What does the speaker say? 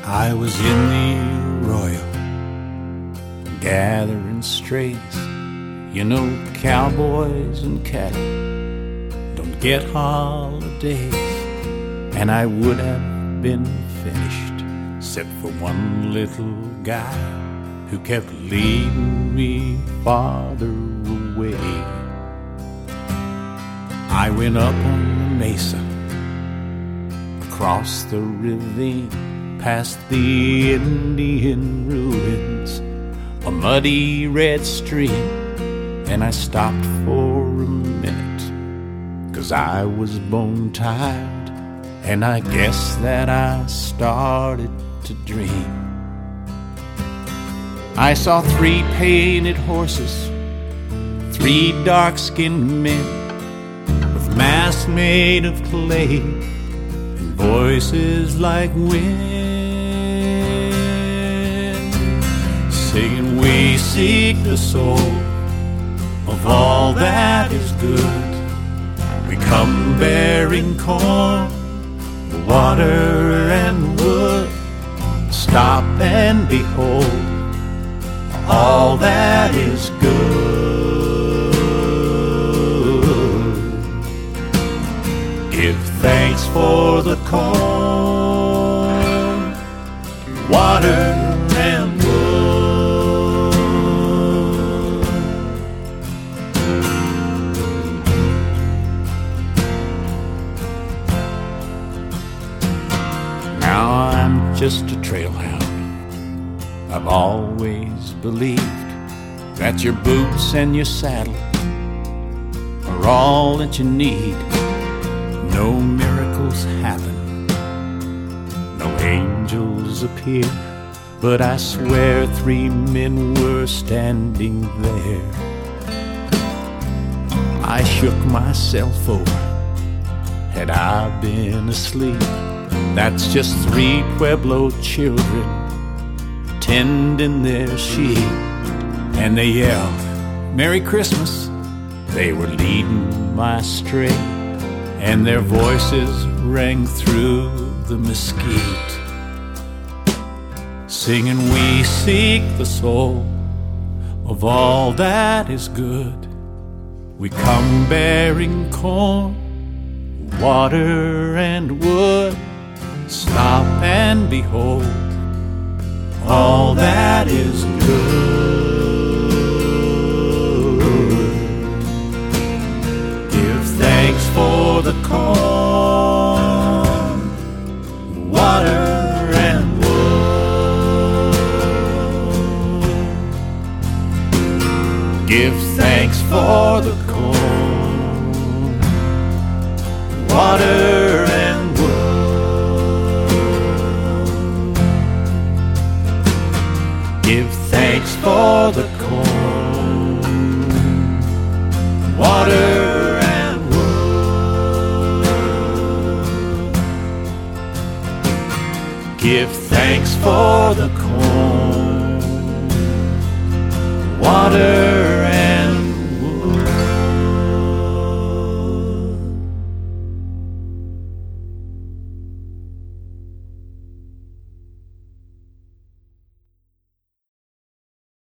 I was in the arroyo, gathering strays. You know, cowboys and cattle don't get holidays. And I would have been finished, except for one little guy who kept leading me farther away. I went up on the mesa, across the ravine, past the Indian ruins, a muddy red stream, and I stopped for a minute, 'cause I was bone tired, and I guess that I started to dream. I saw 3 painted horses, 3 dark-skinned men, with masks made of clay and voices like wind, singing, "We seek the soul of all that is good. We come bearing corn, water and wood. Stop and behold all that is good. Give thanks for the corn, water and wood." Now I'm just a trailhound. I've always believed that your boots and your saddle are all that you need. No miracles happen, no angels appear, but I swear 3 men were standing there. I shook myself over. Had I been asleep? That's just 3 Pueblo children tending their sheep, and they yelled, "Merry Christmas." They were leading my stray, and their voices rang through the mesquite, singing, "We seek the soul of all that is good. We come bearing corn, water and wood. Stop and behold all that is good. Give thanks for the corn, water and wood. Give thanks for the corn, water and wood. Give thanks for the corn, water and wood. Give thanks for the corn,